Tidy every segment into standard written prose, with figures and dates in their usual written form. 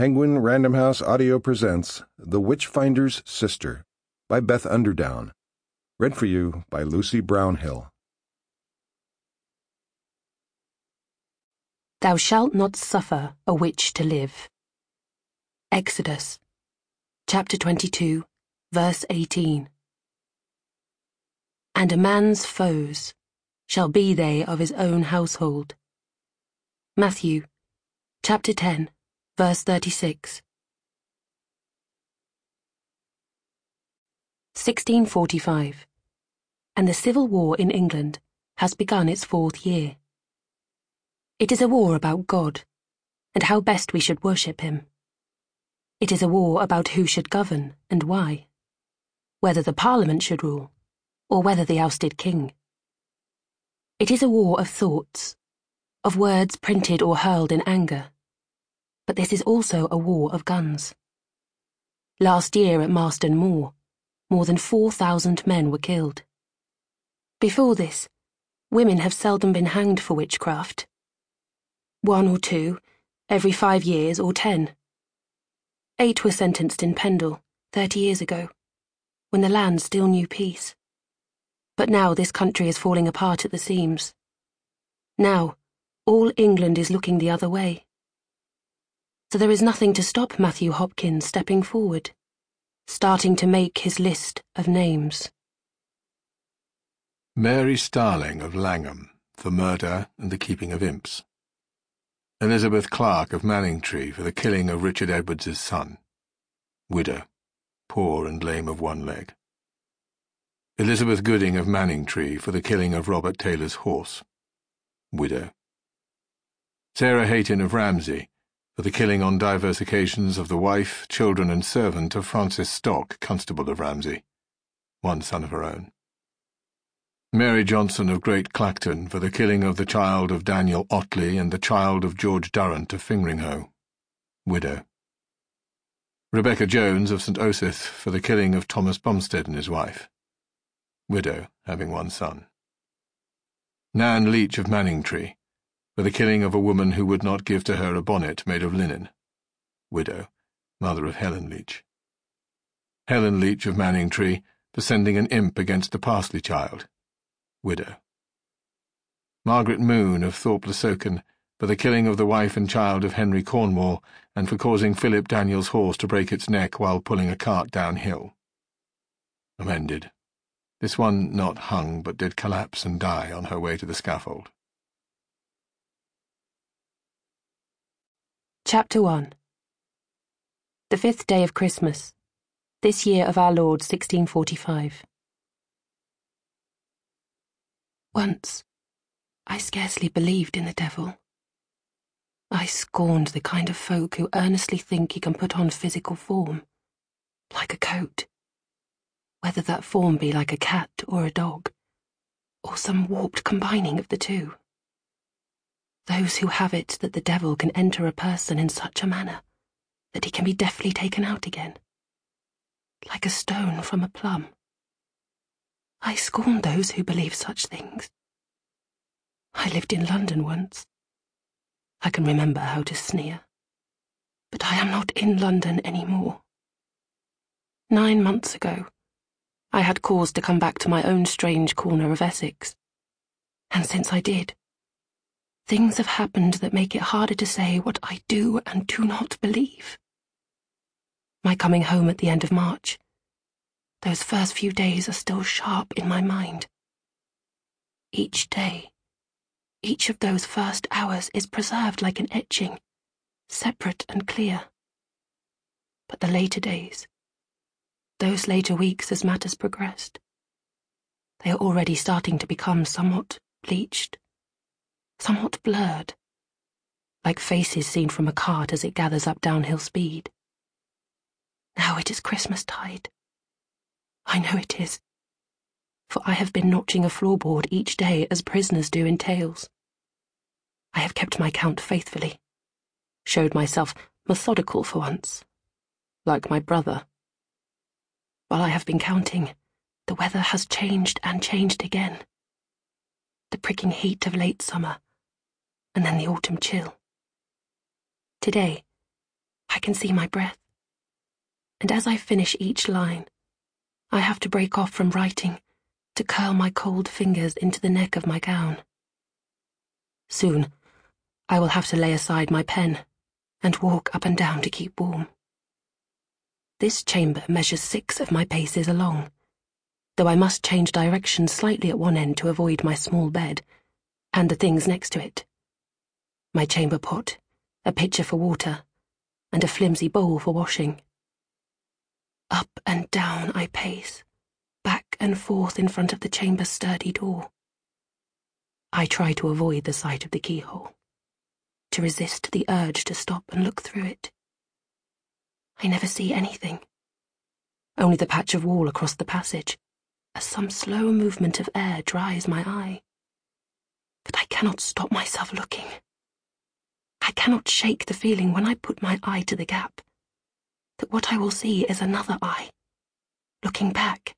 Penguin Random House Audio presents The Witchfinder's Sister by Beth Underdown. Read for you by Lucy Brownhill. Thou shalt not suffer a witch to live. Exodus, chapter 22, verse 18. And a man's foes shall be they of his own household. Matthew, chapter 10, verse 36. 1645, and the Civil War in England has begun its 4th year. It is a war about God, and how best we should worship him. It is a war about who should govern and why, whether the Parliament should rule, or whether the ousted king. It is a war of thoughts, of words printed or hurled in anger. But this is also a war of guns. Last year at Marston Moor, more than 4,000 men were killed. Before this, women have seldom been hanged for witchcraft. 1 or 2, every 5 years or 10. 8 were sentenced in Pendle 30 years ago, when the land still knew peace. But now this country is falling apart at the seams. Now, all England is looking the other way. So there is nothing to stop Matthew Hopkins stepping forward, starting to make his list of names. Mary Starling of Langham, for murder and the keeping of imps. Elizabeth Clark of Manningtree for the killing of Richard Edwards's son. Widow, poor and lame of one leg. Elizabeth Gooding of Manningtree for the killing of Robert Taylor's horse. Widow. Sarah Hayton of Ramsey for the killing on divers occasions of the wife, children and servant of Francis Stock, Constable of Ramsey, one son of her own. Mary Johnson of Great Clacton for the killing of the child of Daniel Otley and the child of George Durrant of Fingringhoe, widow. Rebecca Jones of St. Osyth for the killing of Thomas Bumstead and his wife, widow, having one son. Nan Leach of Manningtree for the killing of a woman who would not give to her a bonnet made of linen, widow, mother of Helen Leach. Helen Leach of Manningtree for sending an imp against the Parsley child, widow. Margaret Moon of Thorpe le Soken for the killing of the wife and child of Henry Cornwall and for causing Philip Daniel's horse to break its neck while pulling a cart downhill. Amended. This one not hung but did collapse and die on her way to the scaffold. Chapter 1. The 5th day of Christmas, this year of our Lord 1645. Once, I scarcely believed in the devil. I scorned the kind of folk who earnestly think he can put on physical form, like a coat, whether that form be like a cat or a dog, or some warped combining of the two. Those who have it that the devil can enter a person in such a manner that he can be deftly taken out again, like a stone from a plum. I scorn those who believe such things. I lived in London once. I can remember how to sneer. But I am not in London any more. 9 months ago, I had cause to come back to my own strange corner of Essex. And since I did, things have happened that make it harder to say what I do and do not believe. My coming home at the end of March, those first few days are still sharp in my mind. Each day, each of those first hours is preserved like an etching, separate and clear. But the later days, those later weeks as matters progressed, they are already starting to become somewhat bleached, somewhat blurred, like faces seen from a cart as it gathers up downhill speed. Now it is Christmas-tide. I know it is, for I have been notching a floorboard each day as prisoners do in tales. I have kept my count faithfully, showed myself methodical for once, like my brother. While I have been counting, the weather has changed and changed again. The pricking heat of late summer, and then the autumn chill. Today, I can see my breath. And as I finish each line, I have to break off from writing to curl my cold fingers into the neck of my gown. Soon, I will have to lay aside my pen and walk up and down to keep warm. This chamber measures 6 of my paces along, though I must change direction slightly at one end to avoid my small bed and the things next to it. My chamber pot, a pitcher for water, and a flimsy bowl for washing. Up and down I pace, back and forth in front of the chamber's sturdy door. I try to avoid the sight of the keyhole, to resist the urge to stop and look through it. I never see anything, only the patch of wall across the passage, as some slow movement of air dries my eye. But I cannot stop myself looking. I cannot shake the feeling when I put my eye to the gap, that what I will see is another eye, looking back.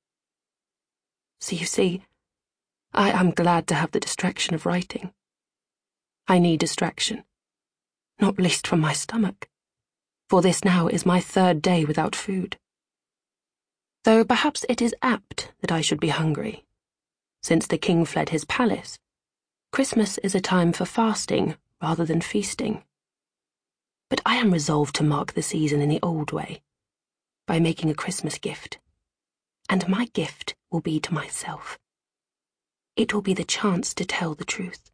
So you see, I am glad to have the distraction of writing. I need distraction, not least from my stomach, for this now is my 3rd day without food. Though perhaps it is apt that I should be hungry. Since the king fled his palace, Christmas is a time for fasting rather than feasting. But I am resolved to mark the season in the old way, by making a Christmas gift. And my gift will be to myself. It will be the chance to tell the truth.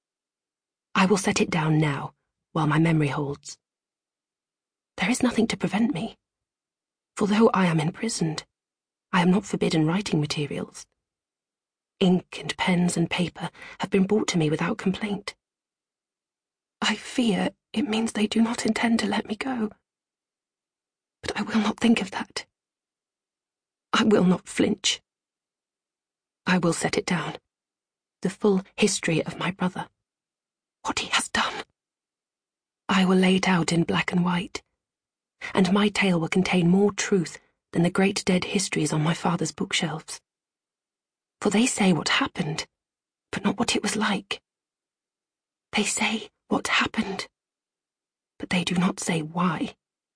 I will set it down now, while my memory holds. There is nothing to prevent me, for though I am imprisoned, I am not forbidden writing materials. Ink and pens and paper have been brought to me without complaint. I fear it means they do not intend to let me go. But I will not think of that. I will not flinch. I will set it down, the full history of my brother, what he has done. I will lay it out in black and white, and my tale will contain more truth than the great dead histories on my father's bookshelves. For they say what happened, but not what it was like. They say what happened, but they do not say why.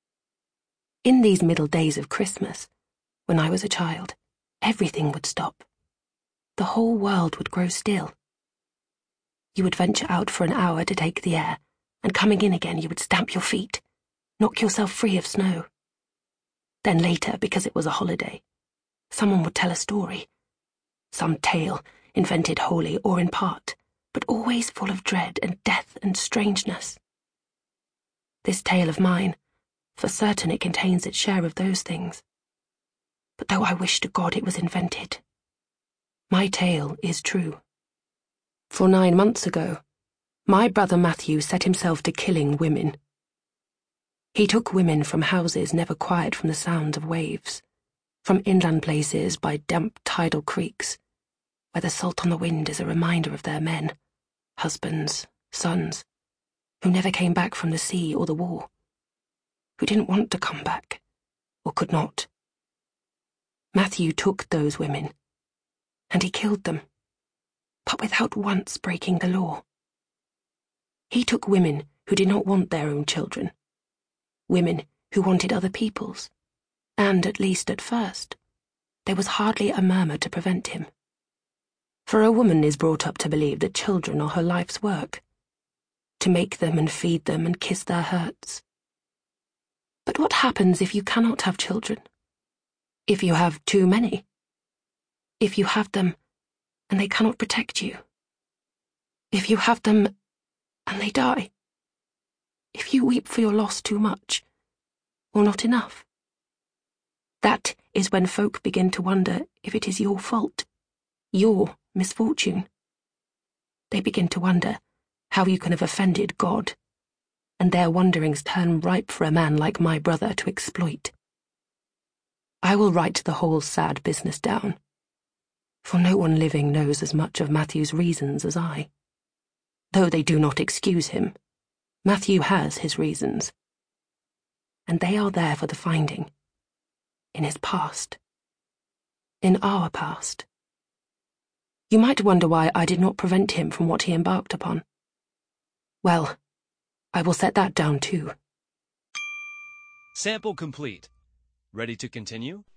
In these middle days of Christmas, when I was a child, everything would stop. The whole world would grow still. You would venture out for an hour to take the air, and coming in again you would stamp your feet, knock yourself free of snow. Then later, because it was a holiday, someone would tell a story, some tale, invented wholly or in part, but always full of dread and death and strangeness. This tale of mine, for certain it contains its share of those things. But though I wish to God it was invented, my tale is true. For 9 months ago, my brother Matthew set himself to killing women. He took women from houses never quiet from the sound of waves, from inland places by damp tidal creeks, where the salt on the wind is a reminder of their men, husbands, sons, who never came back from the sea or the war, who didn't want to come back, or could not. Matthew took those women, and he killed them, but without once breaking the law. He took women who did not want their own children, women who wanted other people's, and, at least at first, there was hardly a murmur to prevent him. For a woman is brought up to believe that children are her life's work, to make them and feed them and kiss their hurts. But what happens if you cannot have children? If you have too many? If you have them and they cannot protect you? If you have them and they die? If you weep for your loss too much, or not enough? That is when folk begin to wonder if it is your fault, your misfortune. They begin to wonder how you can have offended God, and their wonderings turn ripe for a man like my brother to exploit. I will write the whole sad business down, for no one living knows as much of Matthew's reasons as I. Though they do not excuse him, Matthew has his reasons, and they are there for the finding, in his past, in our past. You might wonder why I did not prevent him from what he embarked upon. Well, I will set that down too. Sample complete. Ready to continue?